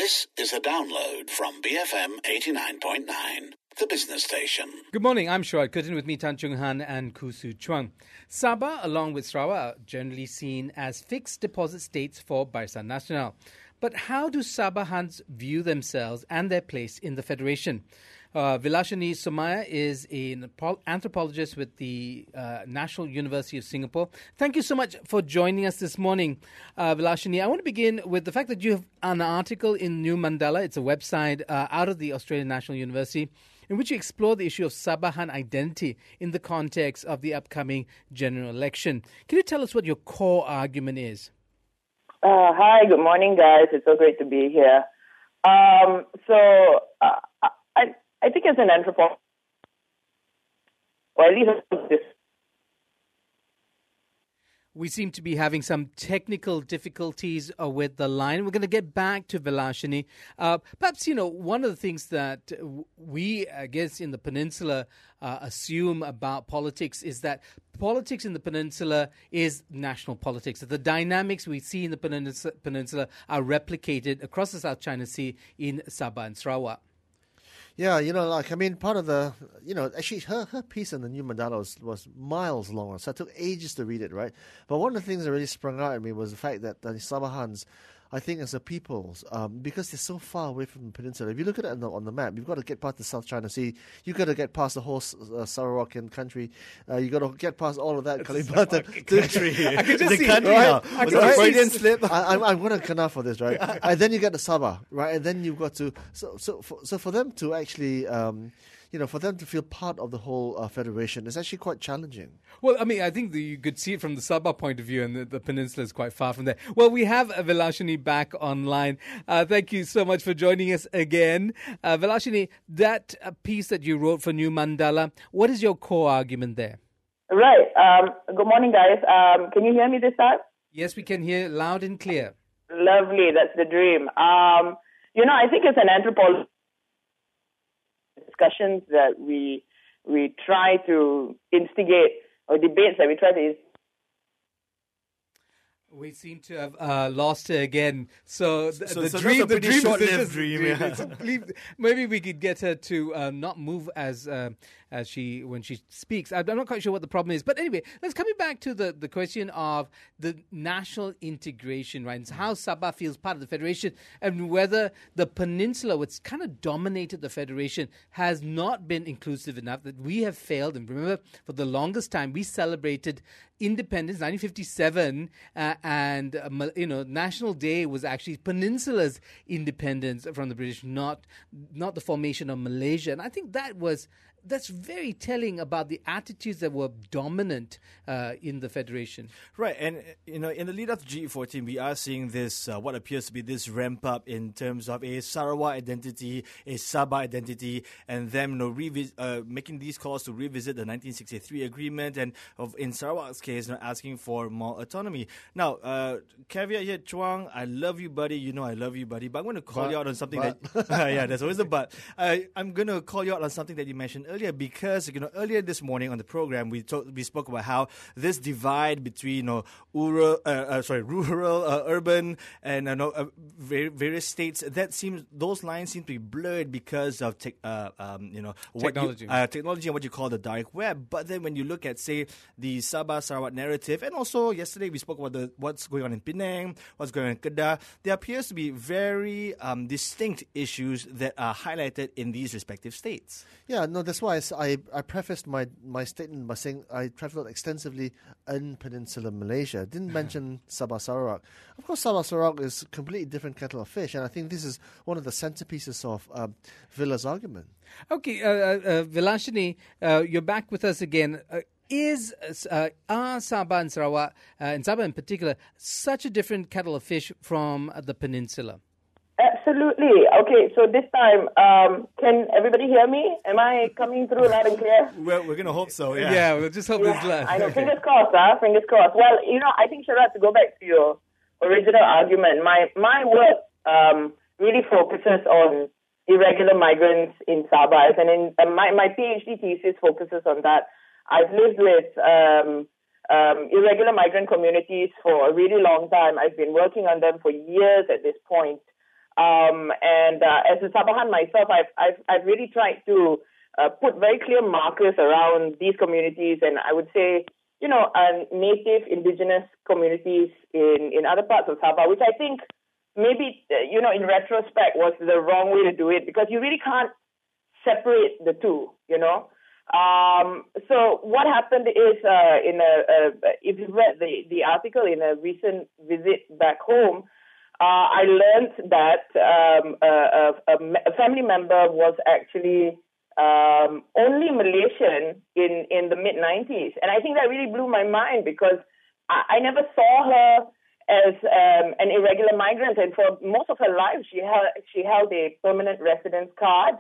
This is a download from BFM 89.9, the business station. Good morning, I'm Shuad Kutin with me, Tan Chung Han and Khoo Su Chuang. Sabah, along with Sarawak, are generally seen as fixed deposit states for Barisan Nasional. But how do Sabahans view themselves and their place in the Federation? Vilashani Somaya is an anthropologist with the National University of Singapore. Thank you so much for joining us this morning, Vilashani. I want to begin with the fact that you have an article in New Mandala. It's a website out of the Australian National University in which you explore the issue of Sabahan identity in the context of the upcoming general election. Can you tell us what your core argument is? Hi, good morning, guys. It's so great to be here. I think as an anthropologist, or at least this. We seem to be having some technical difficulties with the line. We're going to get back to Vilashani. Perhaps, one of the things that we, I guess, in the Peninsula assume about politics is that politics in the Peninsula is national politics. The dynamics we see in the Peninsula are replicated across the South China Sea in Sabah and Sarawak. Yeah, part of the, actually her piece in the New Mandala was miles long, so it took ages to read it, right? But one of the things that really sprung out at me was the fact that the Sabahans, I think as a people, because they're so far away from the peninsula, if you look at it on the map, you've got to get past the South China Sea, you've got to get past the whole Sarawakian country, you've got to get past all of that. Country. I can just the see, country, right? Was it a Freudian slip? I'm going to canal for this, right? And then you get the Sabah, right? And then you've got to, so for them to actually, for them to feel part of the whole federation is actually quite challenging. Well, I think you could see it from the Sabah point of view, and the peninsula is quite far from there. Well, we have Vilashani back online. Thank you so much for joining us again. Vilashani, that piece that you wrote for New Mandala, what is your core argument there? Right. Good morning, guys. Can you hear me this time? Yes, we can hear loud and clear. Lovely. That's the dream. I think as an anthropologist, discussions that we try to instigate, or debates that we try to instigate. We seem to have lost her again. So the dream, the dream, short-lived dream. Maybe we could get her to not move as when she speaks. I'm not quite sure what the problem is, but anyway, let's come back to the question of the national integration, right? And how Sabah feels part of the federation, and whether the peninsula, which kind of dominated the federation, has not been inclusive enough. That we have failed. And remember, for the longest time, we celebrated independence, 1957, and National Day was actually Peninsula's independence from the British, not the formation of Malaysia. And I think that's very telling about the attitudes that were dominant in the Federation. Right, and in the lead up to G14, we are seeing this, what appears to be this ramp up in terms of a Sarawak identity, a Sabah identity, and them making these calls to revisit the 1963 agreement, and in Sarawak's case, asking for more autonomy. Now, caveat here, Chuang, I love you, buddy. I love you, buddy, but I'm going to call you out on something that... yeah, there's always a but. I'm going to call you out on something that you mentioned earlier, because earlier this morning on the program we spoke about how this divide between rural, urban, and various states, those lines seem to be blurred because of technology and what you call the dark web. But then when you look at, say, the Sabah Sarawak narrative, and also yesterday we spoke about what's going on in Penang, what's going on in Kedah, there appears to be very distinct issues that are highlighted in these respective states. Yeah, no, that's why I prefaced my statement by saying I travelled extensively in Peninsular Malaysia. Didn't mention Sabah Sarawak. Of course, Sabah Sarawak is a completely different kettle of fish, and I think this is one of the centerpieces of Villa's argument. Okay, Vilashani, you're back with us again. Are Sabah and Sarawak, and Sabah in particular, such a different kettle of fish from the peninsula? Absolutely. Okay, so this time, can everybody hear me? Am I coming through loud and clear? Well, we're going to hope so, yeah. Yeah, we'll just hope it's loud. I know, fingers crossed, fingers crossed. Well, I think, Sharad, to go back to your original argument, my work really focuses on irregular migrants in Sabah, and my PhD thesis focuses on that. I've lived with irregular migrant communities for a really long time. I've been working on them for years at this point. And as a Sabahan myself, I've really tried to put very clear markers around these communities, and I would say, native indigenous communities in other parts of Sabah, which I think maybe, in retrospect was the wrong way to do it, because you really can't separate the two, So what happened is, if you read the article in a recent visit back home, I learned that a family member was actually only Malaysian in the mid-90s. And I think that really blew my mind, because I never saw her as an irregular migrant. And for most of her life, she held a permanent residence card,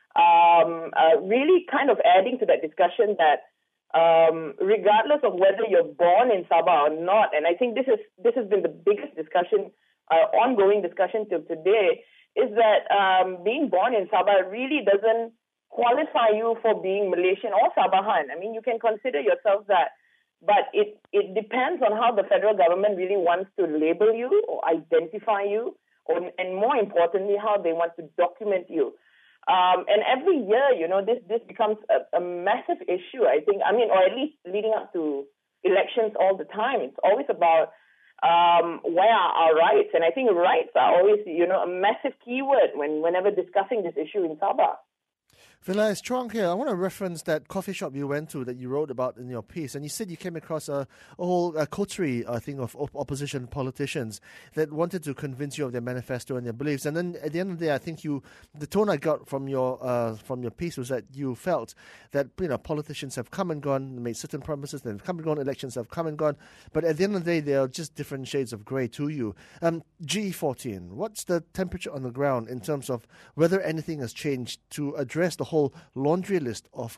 really kind of adding to that discussion that regardless of whether you're born in Sabah or not, and I think this has been the biggest discussion, ongoing discussion till today, is that being born in Sabah really doesn't qualify you for being Malaysian or Sabahan. I mean, you can consider yourself that, but it depends on how the federal government really wants to label you or identify you, and more importantly, how they want to document you. And every year, this becomes a massive issue, I think. I mean, or at least leading up to elections all the time. It's always about where are our rights? And I think rights are always, a massive keyword whenever discussing this issue in Sabah. Vila, it's Chuang here. I want to reference that coffee shop you went to that you wrote about in your piece. And you said you came across a whole coterie, I think, of opposition politicians that wanted to convince you of their manifesto and their beliefs. And then at the end of the day, I think the tone I got from your piece was that you felt that politicians have come and gone, made certain promises, they've come and gone, elections have come and gone. But at the end of the day, they are just different shades of grey to you. GE14, what's the temperature on the ground in terms of whether anything has changed to address the whole laundry list of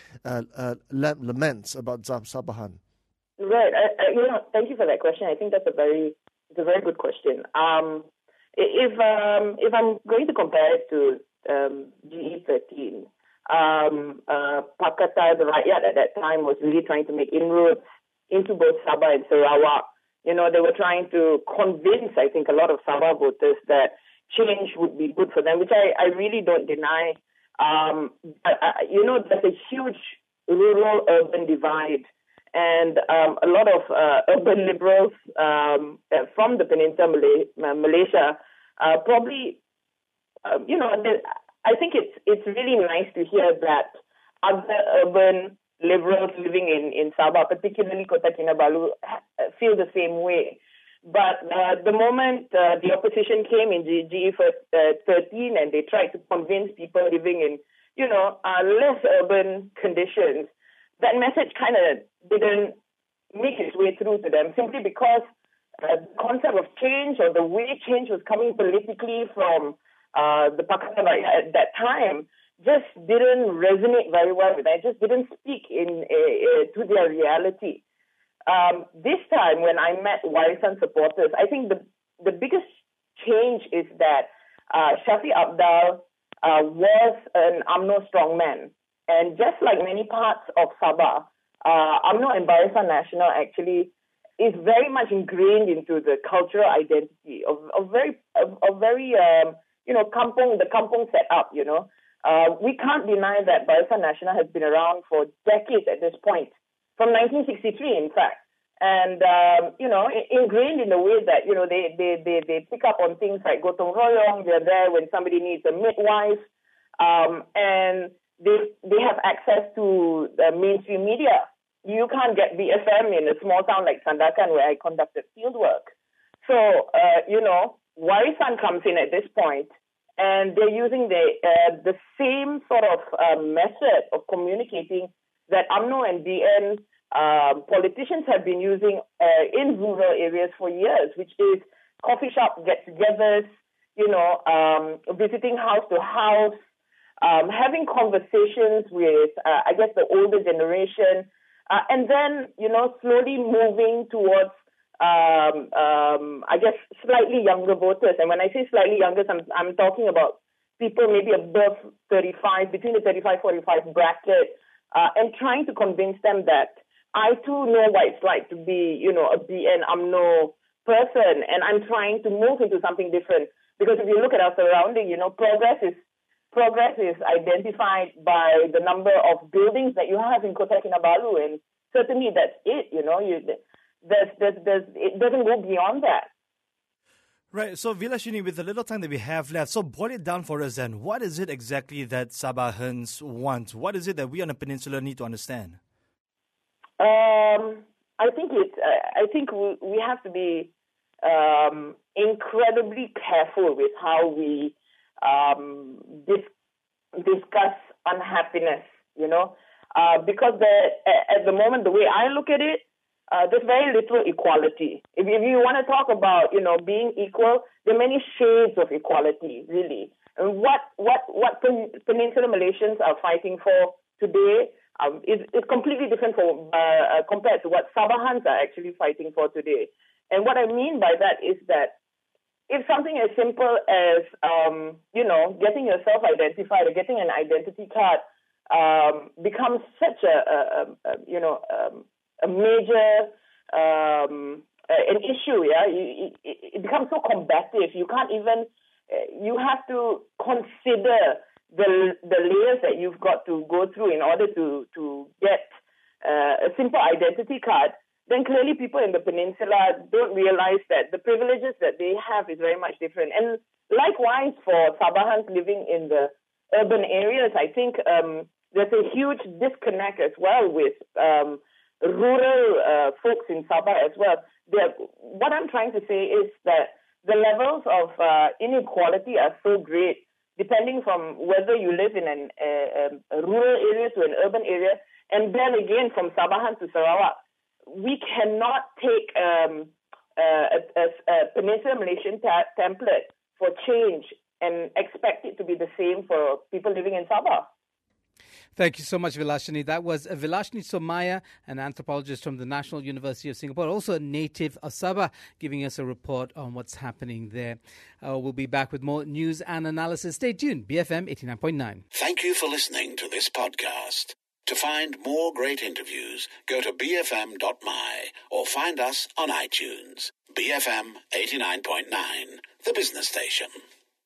laments about Sabahan? Right. Thank you for that question. I think that's a very good question. If I'm going to compare it to GE13, Pakatan, the Rakyat at that time was really trying to make inroads into both Sabah and Sarawak. They were trying to convince, I think, a lot of Sabah voters that change would be good for them, which I really don't deny. There's a huge rural-urban divide, and a lot of urban liberals from the Peninsula Malaysia probably, I think it's really nice to hear that other urban liberals living in Sabah, particularly Kota Kinabalu, feel the same way. But the moment the opposition came in GE13 and they tried to convince people living in, less urban conditions, that message kind of didn't make its way through to them, simply because the concept of change, or the way change was coming politically from the Pakatan at that time, just didn't resonate very well with them. It just didn't speak to their reality. This time, when I met Warisan supporters, I think the biggest change is that Shafiq Abdal was an UMNO strongman. And just like many parts of Sabah, UMNO and Barisan Nasional actually is very much ingrained into the cultural identity of very kampung, the kampung setup, We can't deny that Barisan Nasional has been around for decades at this point, from 1963, in fact. And, ingrained in the way that, they pick up on things like gotong royong. They're there when somebody needs a midwife. And they have access to the mainstream media. You can't get BFM in a small town like Sandakan, where I conducted field work. So, Warisan comes in at this point, and they're using the same sort of method of communicating that UMNO and DN politicians have been using in rural areas for years, which is coffee shop get-togethers, visiting house to house, having conversations with, the older generation, and then, slowly moving towards, slightly younger voters. And when I say slightly younger, I'm talking about people maybe above 35, between the 35-45 bracket, and trying to convince them that I too know what it's like to be, a BN UMNO person, and I'm trying to move into something different. Because if you look at our surrounding, progress is identified by the number of buildings that you have in Kota Kinabalu, and certainly that's it. It doesn't go beyond that. Right. So, Vilashini, with the little time that we have left, so boil it down for us then. What is it exactly that Sabahans want? What is it that we on the peninsula need to understand? I think we have to be incredibly careful with how we discuss unhappiness, because at the moment, the way I look at it, there's very little equality. If you want to talk about, being equal, there are many shades of equality, really. And what Peninsular Malaysians are fighting for today is completely different compared to what Sabahans are actually fighting for today. And what I mean by that is that if something as simple as, getting yourself identified or getting an identity card becomes such a major an issue, it becomes so combative. You can't even. You have to consider the layers that you've got to go through in order to get a simple identity card. Then clearly people in the peninsula don't realize that the privileges that they have is very much different. And likewise for Sabahans living in the urban areas, I think there's a huge disconnect as well with rural folks in Sabah as well. What I'm trying to say is that the levels of inequality are so great, depending from whether you live in a rural area to an urban area, and then again from Sabahan to Sarawak. We cannot take a Peninsular Malaysian template for change and expect it to be the same for people living in Sabah. Thank you so much, Vilashini. That was Vilashini Somaya, an anthropologist from the National University of Singapore, also a native of Sabah, giving us a report on what's happening there. We'll be back with more news and analysis. Stay tuned, BFM 89.9. Thank you for listening to this podcast. To find more great interviews, go to bfm.my or find us on iTunes. BFM 89.9, the business station.